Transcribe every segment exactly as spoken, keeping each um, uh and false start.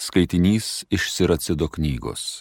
Skaitinys iš Siracido knygos.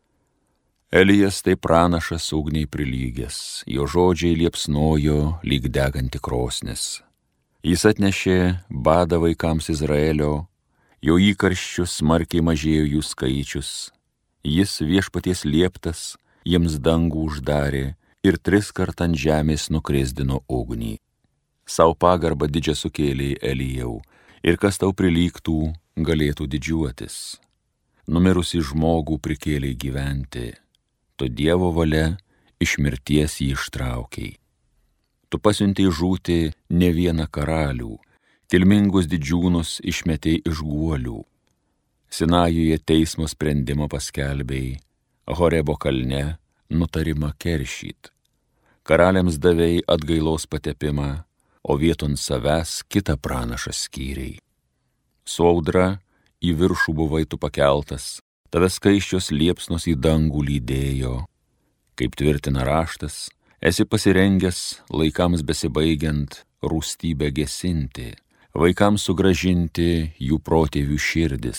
Elijas tai pranašas ugniai prilygęs, jo žodžiai liepsnojo lyg deganti krosnis. Jis atnešė badą vaikams Izraelio, jo įkarščius smarkiai mažėjo jų skaičius. Jis viešpaties lieptas jiems dangų uždarė ir tris kart ant žemės nukrisdino ugnį. Sau pagarbą didžią sukėlė Elijau, ir kas tau prilygtų, galėtų didžiuotis. Numirusį žmogų prikėlė gyventi, tu Dievo valia iš mirties jį ištraukiai. Tu pasiuntei žūti ne vieną karalių, kilmingus didžiūnus išmetei iš guolių. Sinajuje teismo sprendimą paskelbei, Horebo kalne nutarimą keršyt. Karaliams davei atgailos patepimą, o vieton savęs kitą pranašą skyrei. Su audra į viršų buvai tu pakeltas, tave skaisčios liepsnos į dangų lydėjo. Kaip tvirtina raštas, esi pasirengęs laikams besibaigiant rūstybę gesinti, vaikams sugrąžinti jų protėvių širdis,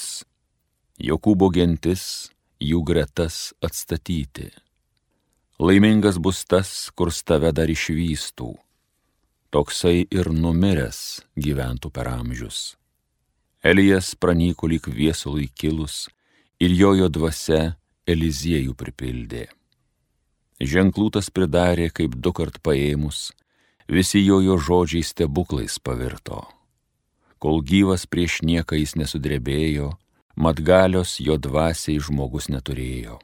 Jokūbo gentis jų gretas atstatyti. Laimingas bus tas, kurs tave dar išvystų, toksai ir numiręs gyventų per amžius. Elijas pranyko lyg viesului kilus, ir jojo dvasia Eliziejų pripildė. Ženklų tas pridarė, kaip dukart paėmus, visi jojo žodžiai stebuklais pavirto. Kol gyvas prieš nieką jis nesudrebėjo, mat galios jo dvasiai žmogus neturėjo.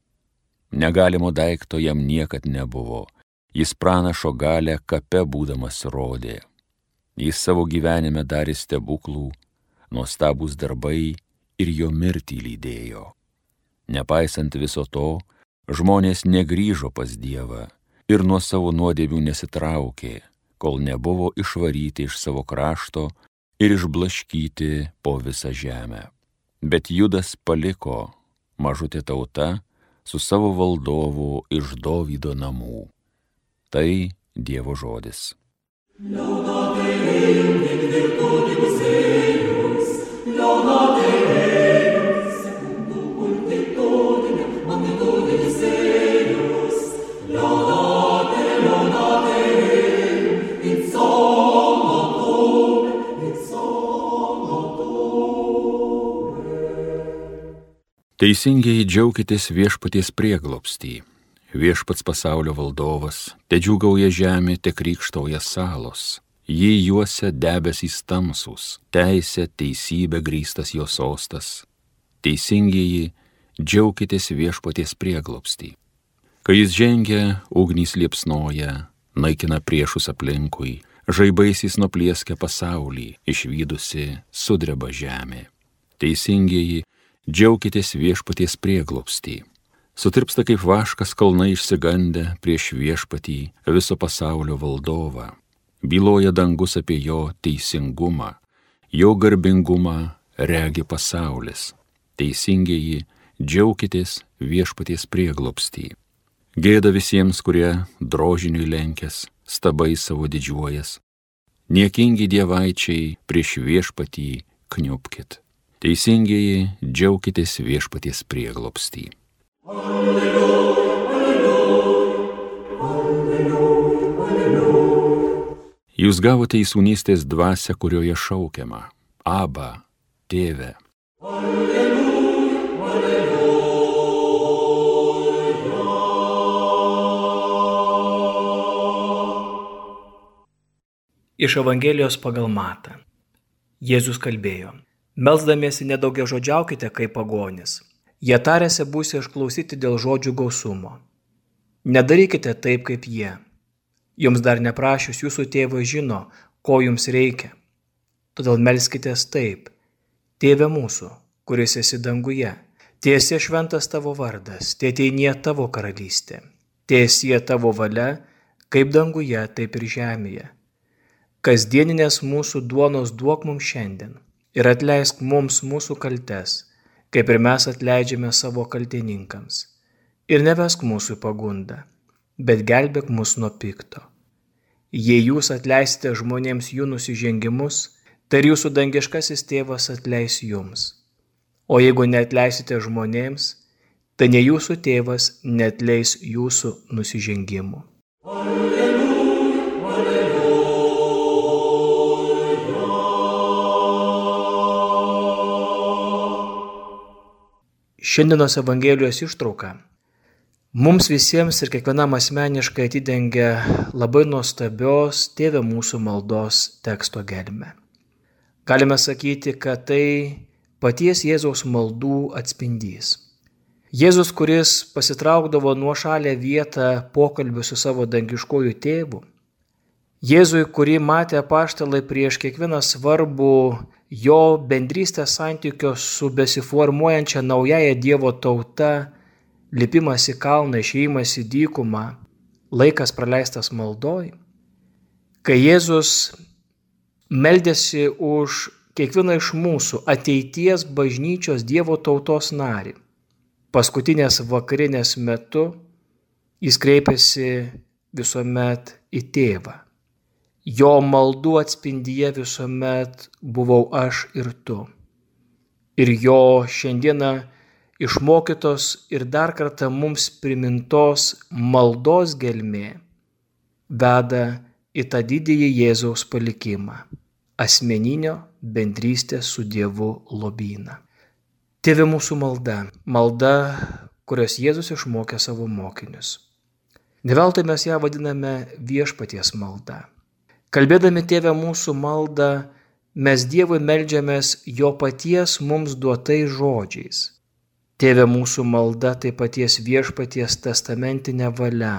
Negalimo daikto jam niekad nebuvo, jis pranašo galę kape būdamas rodė. Jis savo gyvenime darė stebuklų, nuostabūs darbai ir jo mirtį lydėjo. Nepaisant viso to, žmonės negrįžo pas Dievą ir nuo savo nuodėmių nesitraukė, kol nebuvo išvaryti iš savo krašto ir išblaškyti po visą žemę. Bet Judas paliko, mažutė tauta, su savo valdovu iš Dovydo namų. Tai Dievo žodis. Teisingieji džiaukitės viešpaties prieglobstį. Viešpats pasaulio valdovas, te džiūgauja žemė, te krykštauja salos. Jį juosia debesys tamsūs, teisė, teisybė grįstas jo sostas. Teisingieji džiaukitės viešpaties prieglobstį. Kai jis žengia, ugnys liepsnoja, naikina priešus aplinkui, žaibaisiais nuplieskia pasaulį, išvydusi sudreba žemė. Teisingieji džiaukitės viešpaties prieglobstį. Sutirpsta kaip vaškas kalnai išsigandę prieš viešpatį viso pasaulio valdovą. Byloja dangus apie jo teisingumą, jo garbingumą regi pasaulis. Teisingieji džiaukitės viešpaties prieglobstį. Gėda visiems, kurie drožiniui lenkės, stabai savo didžiuojas. Niekingi dievaičiai prieš viešpatį kniupkit. Teisingieji džiaukitės viešpaties prieglobstį. Alleluja, alleluja, alleluja, alleluja. Jūs gavote į sūnystės dvasią, kurioje šaukiama: Aba, Tėve. Alleluja, alleluja. Iš Evangelijos pagal Matą. Jėzus kalbėjo: Melsdamiesi nedaugiažodžiaukite kaip pagonis. Jie tariasi būsi išklausyti dėl žodžių gausumo. Nedarykite taip kaip jie. Jums dar neprašius, jūsų tėvas žino, ko jums reikia. Todėl melskitės taip: Tėve mūsų, kuris esi danguje, tiesie šventas tavo vardas, teateinie tavo karalystė, tiesie tavo valia, kaip danguje, taip ir žemėje. Kasdieninės mūsų duonos duok mums šiandien ir atleisk mums mūsų kaltes, kaip ir mes atleidžiame savo kaltininkams. Ir nevesk mūsų į pagundą, bet gelbėk mus nuo pikto. Jei jūs atleisite žmonėms jų nusižengimus, tai ir jūsų dangiškasis tėvas atleis jums. O jeigu neatleisite žmonėms, tai ne jūsų tėvas neatleis jūsų nusižengimų. Alleluja, alleluja. Šiandienos Evangelijos ištrauka mums visiems ir kiekvienam asmeniškai atidengia labai nuostabios Tėve mūsų maldos teksto gelmę. Galime sakyti, kad tai paties Jėzaus maldų atspindys. Jėzus, kuris pasitraukdavo nuošalę vietą pokalbių su savo dangiškuoju tėvu. Jėzui, kurį matė apaštalai prieš kiekvieną svarbų jo bendrystės santykio su besiformuojančia naujaja Dievo tauta, lipimas į kalną, išėjimas į dykumą, laikas praleistas maldoj. Kai Jėzus meldėsi už kiekvieną iš mūsų ateities bažnyčios Dievo tautos narį, paskutinės vakarinės metu jis kreipėsi visuomet į tėvą. Jo maldų atspindyje visuomet buvau aš ir tu. Ir jo šiandieną išmokytos ir dar kartą mums primintos maldos gelmė veda į tą didįjį Jėzaus palikimą – asmeninio bendrystės su Dievu lobyną. Tėve mūsų malda, malda, kurios Jėzus išmokė savo mokinius. Ne veltui mes ją vadiname viešpaties malda. Kalbėdami Tėve mūsų maldą, mes Dievui meldžiamės jo paties mums duotais žodžiais. Tėve mūsų malda tai paties viešpaties testamentinė valia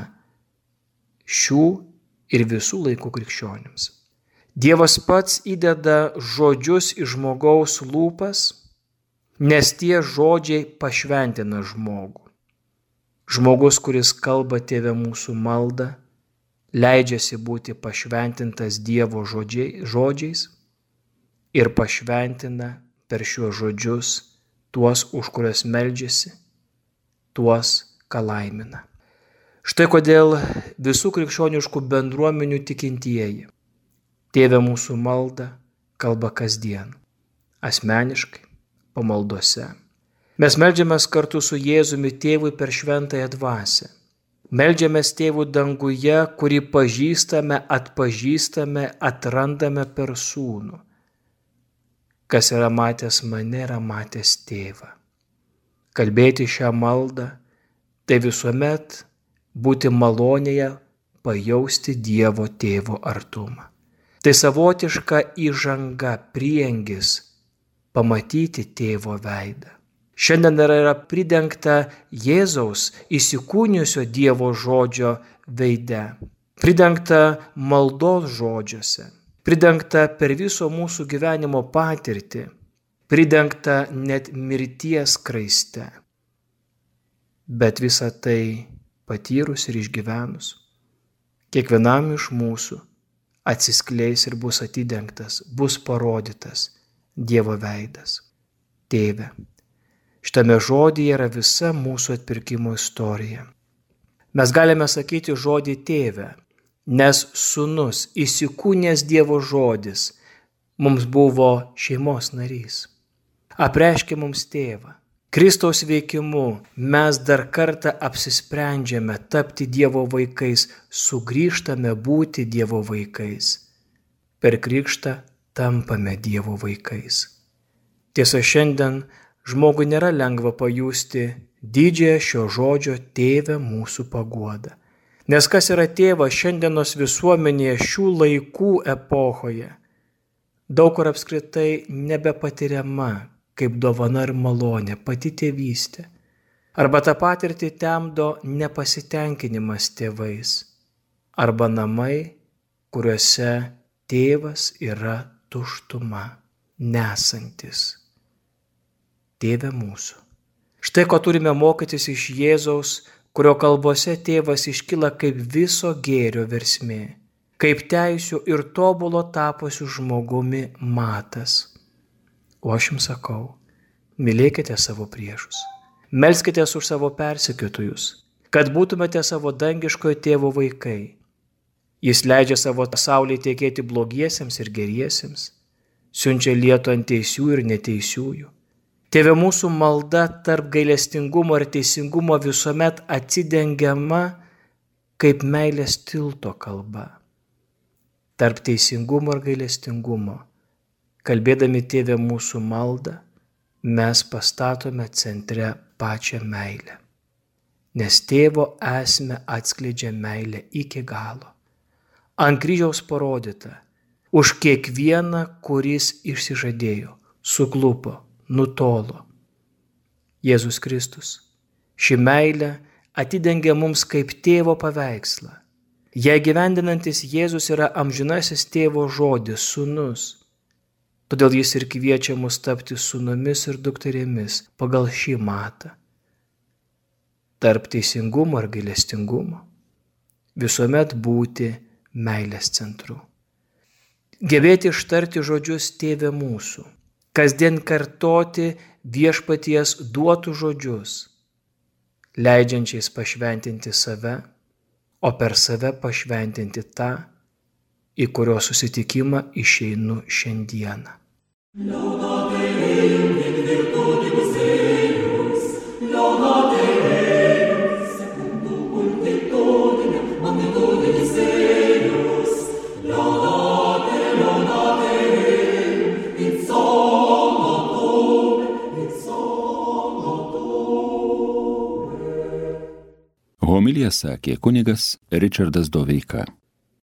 šių ir visų laikų krikščionims. Dievas pats įdeda žodžius į žmogaus lūpas, nes tie žodžiai pašventina žmogų. Žmogus, kuris kalba Tėve mūsų maldą, leidžiasi būti pašventintas Dievo žodžiai, žodžiais ir pašventina per šiuos žodžius tuos, už kuriuos meldžiasi, tuos, ką laimina. Štai kodėl visų krikščioniškų bendruomenių tikintieji Tėve mūsų maldą kalba kasdien, asmeniškai, pamaldose. Mes meldžiamės kartu su Jėzumi Tėvui per šventąją dvasią. Meldžiamės Tėvų danguje, kurį pažįstame, atpažįstame, atrandame per Sūnų. Kas yra matęs mane, yra matęs Tėvą. Kalbėti šią maldą, tai visuomet būti malonėje, pajausti Dievo Tėvo artumą. Tai savotiška įžanga, prieangis, pamatyti Tėvo veidą. Šiandien yra pridengta Jėzaus įsikūnijusio Dievo žodžio veide, pridengta maldos žodžiuose, pridengta per viso mūsų gyvenimo patirtį, pridengta net mirties skraiste. Bet visą tai patyrus ir išgyvenus, kiekvienam iš mūsų atsiskleis ir bus atidengtas, bus parodytas Dievo veidas. Tėve, šitame žodyje yra visa mūsų atpirkimo istorija. Mes galime sakyti žodį Tėve, nes Sūnus, įsikūnęs Dievo žodis, mums buvo šeimos narys. Apreiškė mums Tėvą. Kristaus veikimu mes dar kartą apsisprendžiame tapti Dievo vaikais, sugrįžtame būti Dievo vaikais. Per krikštą tampame Dievo vaikais. Tiesa, šiandien žmogui nėra lengva pajusti didžiąją šio žodžio Tėve mūsų paguodą. Nes kas yra tėvas šiandienos visuomenėje šių laikų epochoje, daug kur apskritai nebepatiriama kaip dovana ir malonė, pati tėvystė. Arba tą patirtį temdo nepasitenkinimas tėvais. Arba namai, kuriuose tėvas yra tuštuma, nesantis. Tėve mūsų. Štai ko turime mokytis iš Jėzaus, kurio kalbose tėvas iškyla kaip viso gėrio versmė, kaip teisių ir tobulo tapusių žmogumi matas. O aš jums sakau, mylėkite savo priešus, melskitės už savo persekiotojus, kad būtumėte savo dangiškojo tėvo vaikai. Jis leidžia savo saulei tekėti blogiesiems ir geriesiems, siunčia lietų ant teisių ir neteisiųjų. Tėve mūsų malda tarp gailestingumo ir teisingumo visuomet atsidengiama kaip meilės tilto kalba. Tarp teisingumo ir gailestingumo, kalbėdami Tėve mūsų maldą, mes pastatome centre pačią meilę. Nes Tėvo esmę atskleidžia meilė iki galo. Ant kryžiaus parodyta, už kiekvieną, kuris išsižadėjo, suklupo, nutolo. Jėzus Kristus. Ši meilė atidengia mums kaip Tėvo paveikslą. Ją gyvendinantis Jėzus yra amžinasis Tėvo žodis, sūnus. Todėl jis ir kviečia mus tapti sūnumis ir dukterėmis pagal šį matą. Tarp teisingumo ir gailestingumo visuomet būti meilės centru. Gebėti ištarti žodžius Tėve mūsų, kasdien kartoti Viešpaties duotus žodžius, leidžiančiais pašventinti save, o per save pašventinti tą, į kurio susitikimą išeinu šiandieną. Laudate Deum in virtutibus eius, laudate Deum secundum dictodinem magnitudinis eius, laudate, laudate Deum in somno tuum, in somno tuum. Homiliją sakė kunigas Ričardas Doveika.